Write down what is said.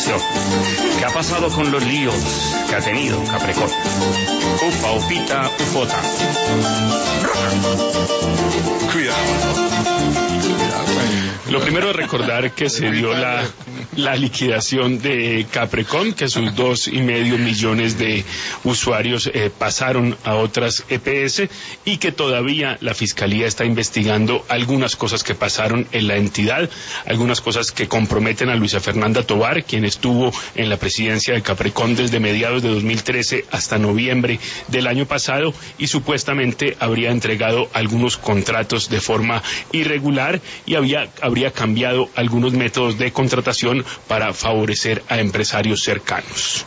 liquidación. ¿Qué ha pasado con los líos que ha tenido Capricorn? Upa, upita, ufota. Cuidado. Lo primero es recordar que se dio la liquidación de Capricorn, que sus 2,5 millones de usuarios pasaron a otras EPS y que todavía la Fiscalía está investigando algunas cosas que pasaron en la entidad, algunas cosas que comprometen a Luisa Fernanda Tovar, quien estuvo en la presidencia de Capricorn desde mediados de 2013 hasta noviembre del año pasado y supuestamente habría entregado algunos contratos de forma irregular y habría cambiado algunos métodos de contratación para favorecer a empresarios cercanos.